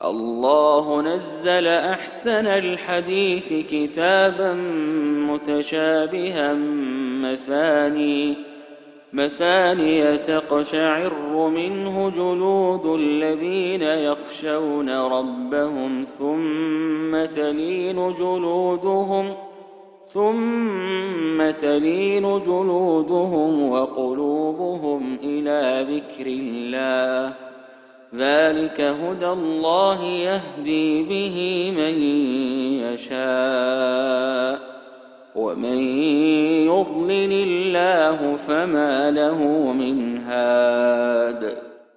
الله نزل أحسن الحديث كتابا متشابها مثاني تقشعر منه جلود الذين يخشون ربهم ثم تلين جلودهم وقلوبهم إلى ذكر الله. ذلك هدى الله يهدي به من يشاء ومن يضلل الله فما له من هاد.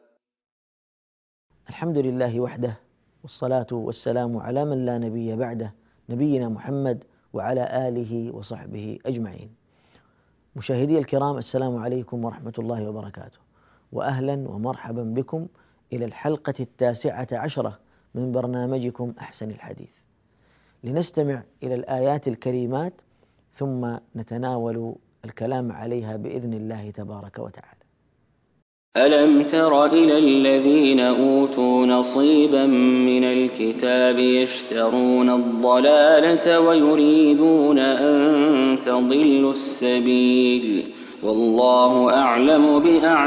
الحمد لله وحده، والصلاة والسلام على من لا نبي بعده، نبينا محمد وعلى آله وصحبه أجمعين. مشاهدي الكرام، السلام عليكم ورحمة الله وبركاته، وأهلا ومرحبا بكم إلى الحلقة 19 من برنامجكم أحسن الحديث، لنستمع إلى الآيات الكريمات ثم نتناول الكلام عليها بإذن الله تبارك وتعالى. ألم تر إلى الذين أوتوا نصيبا من الكتاب يشترون الضلالة ويريدون أن تضلوا السبيل والله أعلم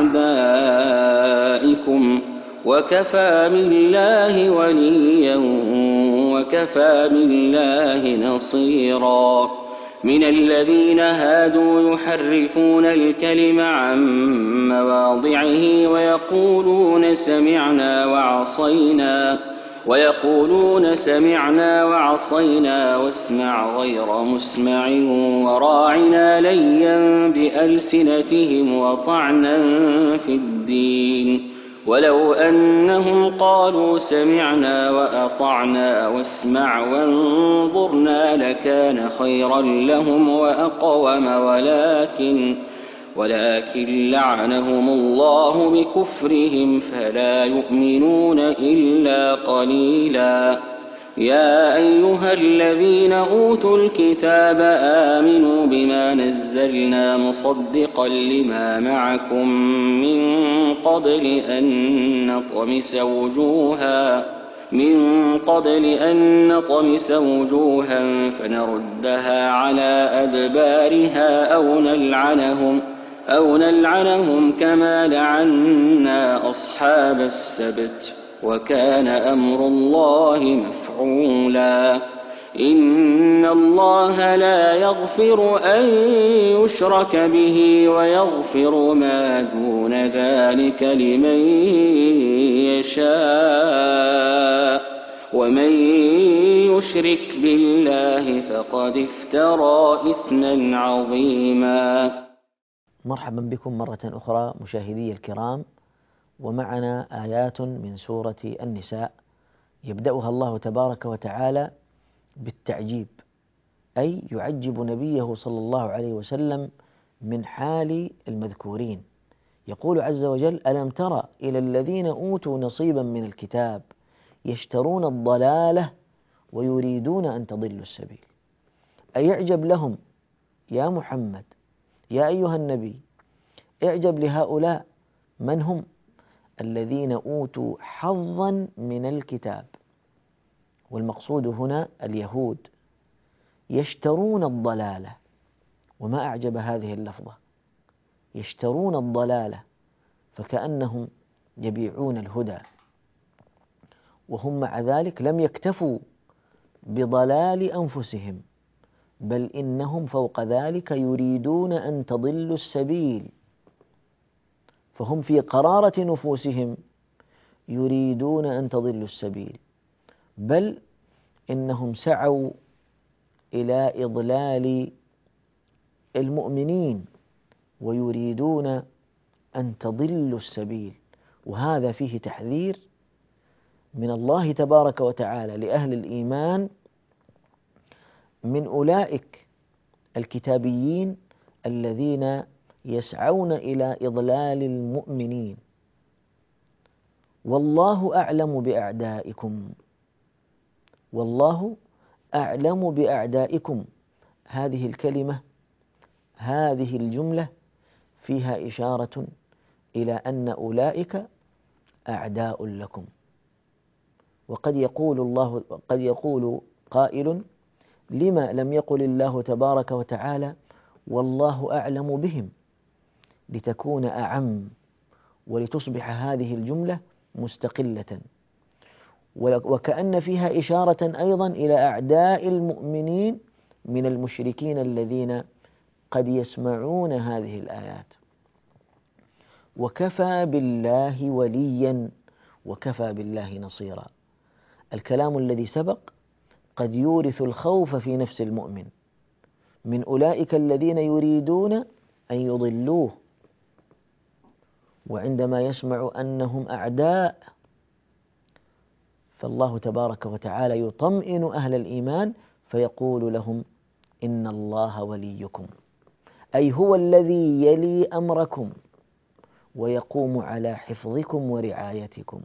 بأعدائكم وكفى بالله وليا وكفى بالله نصيرا. من الذين هادوا يحرفون الكلم عن مواضعه ويقولون سمعنا وعصينا واسمع غير مسمع وراعنا ليا بألسنتهم وطعنا في الدين. ولو أنهم قالوا سمعنا وأطعنا واسمع وانظرنا لكان خيرا لهم وأقوم ولكن لعنهم الله بكفرهم فلا يؤمنون إلا قليلا. يا أيها الذين أوتوا الكتاب آمنوا بما نزلنا مصدقا لما معكم من قبل أن نطمس وجوها فنردها على أدبارها أو نلعنهم كما لعنا أصحاب السبت وكان أمر الله مفعولا. إن الله لا يغفر أن يشرك به ويغفر ما دون ذلك لمن يشاء ومن يشرك بالله فقد افترى إثما عظيما. مرحبا بكم مرة أخرى مشاهدي الكرام، ومعنا آيات من سورة النساء يبدأها الله تبارك وتعالى بالتعجيب، أي يعجب نبيه صلى الله عليه وسلم من حال المذكورين. يقول عز وجل: ألم تر إلى الذين أوتوا نصيبا من الكتاب يشترون الضلالة ويريدون أن تضلوا السبيل. أي اعجب لهم يا محمد، يا أيها النبي، اعجب لهؤلاء. من هم؟ الذين أوتوا حظا من الكتاب، والمقصود هنا اليهود، يشترون الضلالة. وما أعجب هذه اللفظة، يشترون الضلالة، فكأنهم يبيعون الهدى، وهم مع ذلك لم يكتفوا بضلال أنفسهم، بل إنهم فوق ذلك يريدون أن تضلوا السبيل. فهم في قرارة نفوسهم يريدون أن تضلوا السبيل، بل إنهم سعوا إلى إضلال المؤمنين ويريدون أن تضلوا السبيل. وهذا فيه تحذير من الله تبارك وتعالى لأهل الإيمان من أولئك الكتابيين الذين يسعون إلى إضلال المؤمنين. والله أعلم بأعدائكم، والله أعلم بأعدائكم. هذه الكلمة، هذه الجملة فيها إشارة إلى أن أولئك أعداء لكم، قد يقول قائل: لما لم يقل الله تبارك وتعالى والله أعلم بهم، لتكون أعم ولتصبح هذه الجملة مستقلة، وكأن فيها إشارة أيضا إلى أعداء المؤمنين من المشركين الذين قد يسمعون هذه الآيات. وكفى بالله وليا وكفى بالله نصيرا. الكلام الذي سبق قد يورث الخوف في نفس المؤمن من أولئك الذين يريدون أن يضلوه، وعندما يسمع أنهم أعداء فالله تبارك وتعالى يطمئن أهل الإيمان فيقول لهم: إن الله وليكم، أي هو الذي يلي أمركم ويقوم على حفظكم ورعايتكم.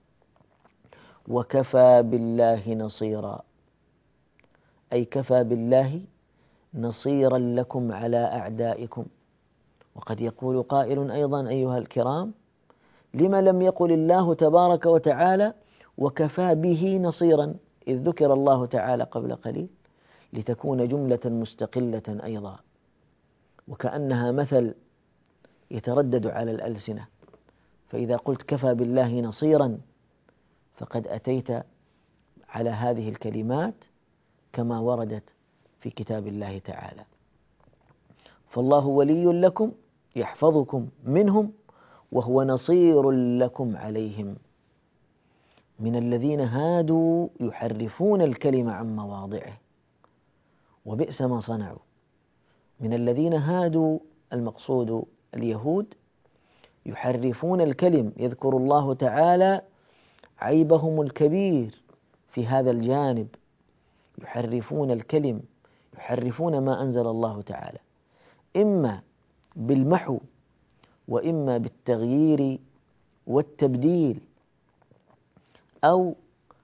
وكفى بالله نصيرا، أي كفى بالله نصيرا لكم على أعدائكم. وقد يقول قائل أيضا: أيها الكرام، لما لم يقل الله تبارك وتعالى وكفى به نصيرا، إذ ذكر الله تعالى قبل قليل، لتكون جملة مستقلة أيضا، وكأنها مثل يتردد على الألسنة. فإذا قلت كفى بالله نصيرا فقد أتيت على هذه الكلمات كما وردت في كتاب الله تعالى. فالله ولي لكم يحفظكم منهم وهو نصير لكم عليهم. من الذين هادوا يحرفون الكلم عن مواضعه وبئس ما صنعوا. من الذين هادوا المقصود اليهود يحرفون الكلم، يذكر الله تعالى عيبهم الكبير في هذا الجانب، يحرفون الكلم، يحرفون ما أنزل الله تعالى، إما بالمحو وإما بالتغيير والتبديل أو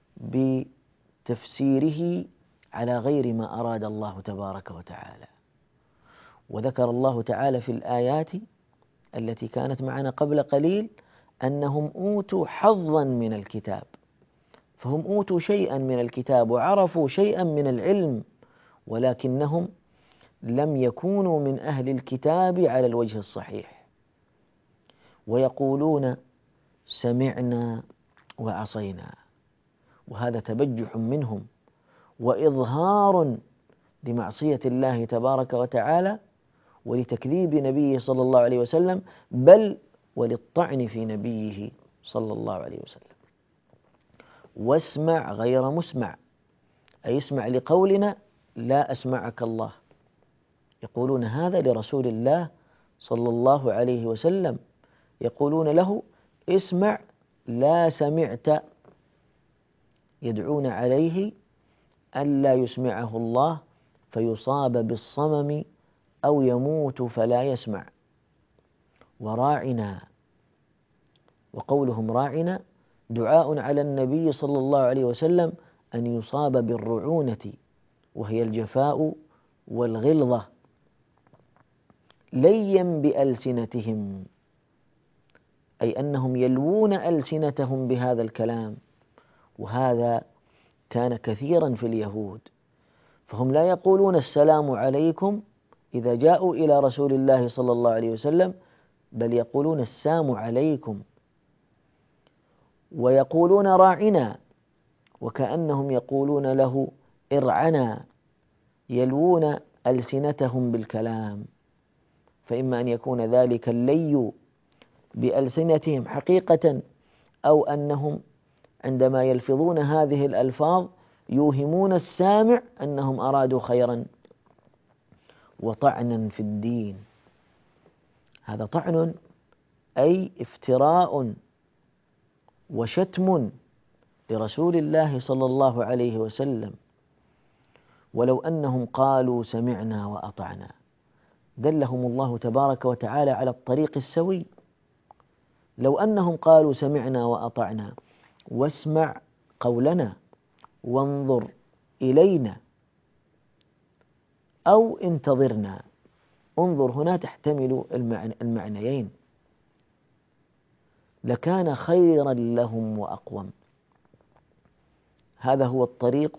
بتفسيره على غير ما أراد الله تبارك وتعالى. وذكر الله تعالى في الآيات التي كانت معنا قبل قليل أنهم أوتوا حظا من الكتاب، فهم أوتوا شيئا من الكتاب وعرفوا شيئا من العلم، ولكنهم لم يكونوا من أهل الكتاب على الوجه الصحيح، ويقولون سمعنا وعصينا، وهذا تبجح منهم وإظهار لمعصية الله تبارك وتعالى ولتكذيب نبيه صلى الله عليه وسلم، بل وللطعن في نبيه صلى الله عليه وسلم. واسمع غير مسمع، أي اسمع لقولنا لا أسمعك الله. يقولون هذا لرسول الله صلى الله عليه وسلم، يقولون له اسمع لا سمعت، يدعون عليه ألا يسمعه الله فيصاب بالصمم أو يموت فلا يسمع. وراعنا، وقولهم راعنا دعاء على النبي صلى الله عليه وسلم أن يصاب بالرعونة، وهي الجفاء والغلظة، ليا بألسنتهم، أي أنهم يلوون ألسنتهم بهذا الكلام، وهذا كان كثيرا في اليهود، فهم لا يقولون السلام عليكم إذا جاءوا إلى رسول الله صلى الله عليه وسلم، بل يقولون السام عليكم، ويقولون راعنا وكأنهم يقولون له ارعنا، يلوون ألسنتهم بالكلام. فإما أن يكون ذلك اللي بألسنتهم حقيقة، أو أنهم عندما يلفظون هذه الألفاظ يوهمون السامع أنهم أرادوا خيرا. وطعنا في الدين، هذا طعن أي افتراء وشتم لرسول الله صلى الله عليه وسلم. ولو أنهم قالوا سمعنا وأطعنا دلهم الله تبارك وتعالى على الطريق السوي. لو أنهم قالوا سمعنا وأطعنا واسمع قولنا وانظر إلينا أو انتظرنا، انظر هنا تحتمل المعنيين، لكان خيرا لهم وأقوم. هذا هو الطريق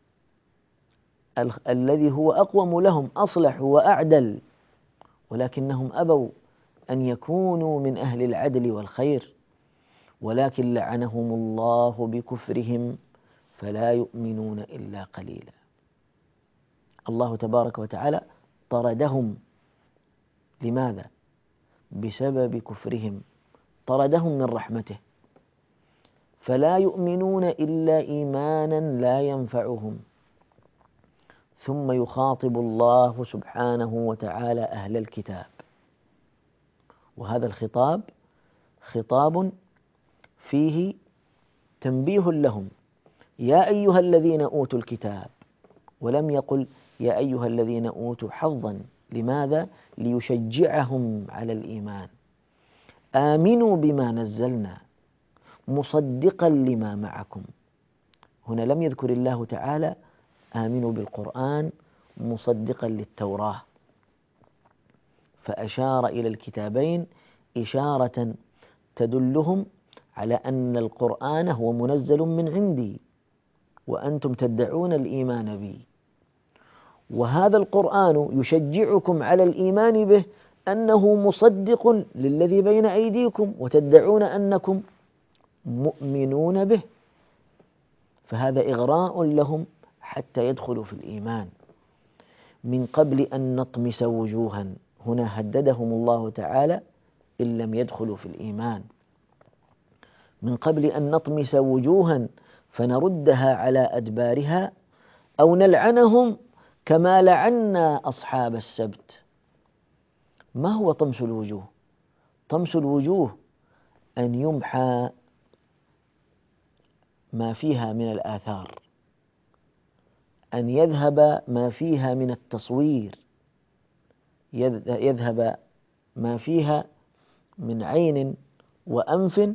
الذي هو أقوم لهم، أصلح وأعدل، ولكنهم أبوا أن يكونوا من أهل العدل والخير، ولكن لعنهم الله بكفرهم فلا يؤمنون إلا قليلا. الله تبارك وتعالى طردهم. لماذا؟ بسبب كفرهم، طردهم من رحمته، فلا يؤمنون إلا إيمانا لا ينفعهم. ثم يخاطب الله سبحانه وتعالى أهل الكتاب، وهذا الخطاب خطاب فيه تنبيه لهم: يا أيها الذين أوتوا الكتاب، ولم يقل يا أيها الذين أوتوا حظا. لماذا؟ ليشجعهم على الإيمان. آمنوا بما نزلنا مصدقا لما معكم. هنا لم يذكر الله تعالى آمنوا بالقرآن مصدقا للتوراة، فأشار إلى الكتابين إشارة تدلهم على أن القرآن هو منزل من عندي، وأنتم تدعون الإيمان بي، وهذا القرآن يشجعكم على الإيمان به أنه مصدق للذي بين أيديكم، وتدعون أنكم مؤمنون به، فهذا إغراء لهم حتى يدخلوا في الإيمان. من قبل أن نطمس وجوها، هنا هددهم الله تعالى إن لم يدخلوا في الإيمان، من قبل أن نطمس وجوها فنردها على أدبارها أو نلعنهم كما لعنا أصحاب السبت. ما هو طمس الوجوه؟ طمس الوجوه أن يمحى ما فيها من الآثار، أن يذهب ما فيها من التصوير، يذهب ما فيها من عين وأنف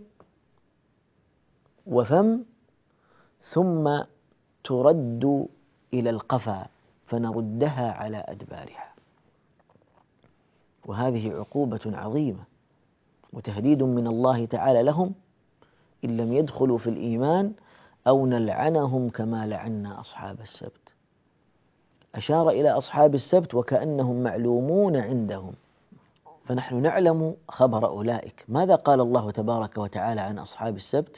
وفم، ثم ترد إلى القفا فنردها على أدبارها. وهذه عقوبة عظيمة وتهديد من الله تعالى لهم إن لم يدخلوا في الإيمان، أو نلعنهم كما لعنا أصحاب السبت. أشار إلى أصحاب السبت وكأنهم معلومون عندهم، فنحن نعلم خبر أولئك. ماذا قال الله تبارك وتعالى عن أصحاب السبت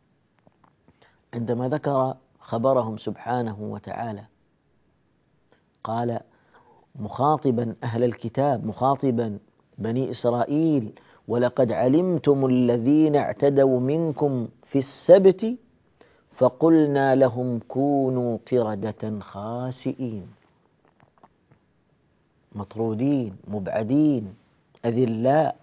عندما ذكر خبرهم سبحانه وتعالى؟ قال مخاطبا أهل الكتاب، مخاطبا بني إسرائيل: ولقد علمتم الذين اعتدوا منكم في السبت فقلنا لهم كونوا قردة خاسئين. مطرودين، مبعدين، أذلاء.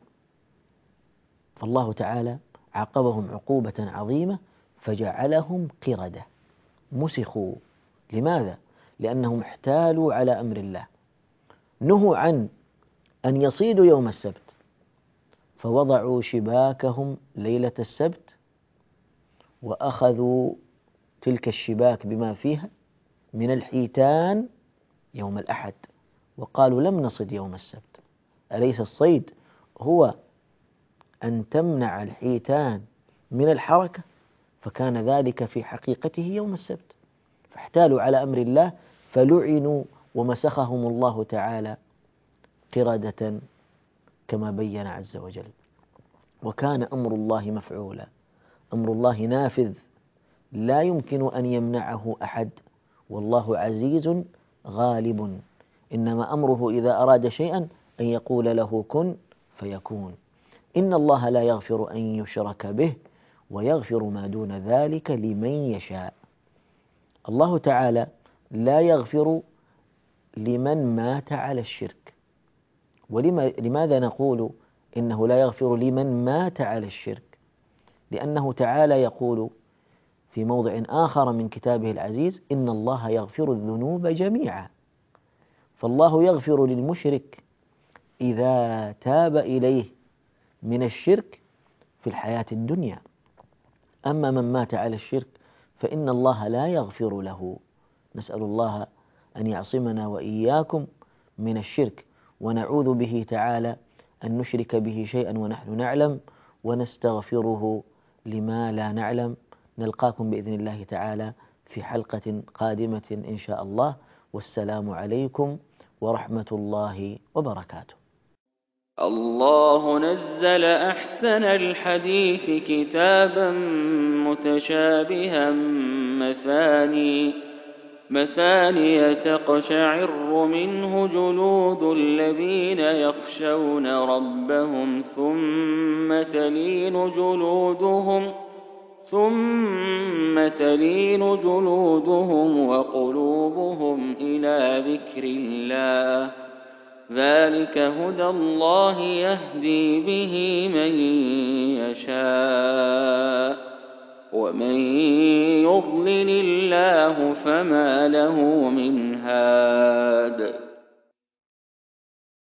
فالله تعالى عاقبهم عقوبة عظيمة فجعلهم قردة، مسخوا. لماذا؟ لأنهم احتالوا على أمر الله، نهوا عن أن يصيدوا يوم السبت، فوضعوا شباكهم ليلة السبت وأخذوا تلك الشباك بما فيها من الحيتان يوم الأحد، وقالوا لم نصد يوم السبت. أليس الصيد هو أن تمنع الحيتان من الحركة؟ فكان ذلك في حقيقته يوم السبت، فاحتالوا على أمر الله فلعنوا ومسخهم الله تعالى قردة كما بين عز وجل. وكان أمر الله مفعولا، أمر الله نافذ لا يمكن أن يمنعه أحد، والله عزيز غالب. إنما أمره إذا أراد شيئا أن يقول له كن فيكون. إن الله لا يغفر أن يشرك به ويغفر ما دون ذلك لمن يشاء. الله تعالى لا يغفر لمن مات على الشرك. لماذا نقول إنه لا يغفر لمن مات على الشرك؟ لأنه تعالى يقول في موضع آخر من كتابه العزيز: إن الله يغفر الذنوب جميعا. فالله يغفر للمشرك إذا تاب إليه من الشرك في الحياة الدنيا، أما من مات على الشرك فإن الله لا يغفر له. نسأل الله أن يعصمنا وإياكم من الشرك، ونعوذ به تعالى أن نشرك به شيئا ونحن نعلم، ونستغفره لما لا نعلم. نلقاكم بإذن الله تعالى في حلقة قادمة إن شاء الله، والسلام عليكم ورحمة الله وبركاته. الله نزل أحسن الحديث كتابا متشابها مثاني تقشعر منه جلود الذين يخشون ربهم ثم تلين جلودهم وقلوبهم إلى ذكر الله، ذلك هدى الله يهدي به من يشاء، ومن يضلل الله فما له من هاد.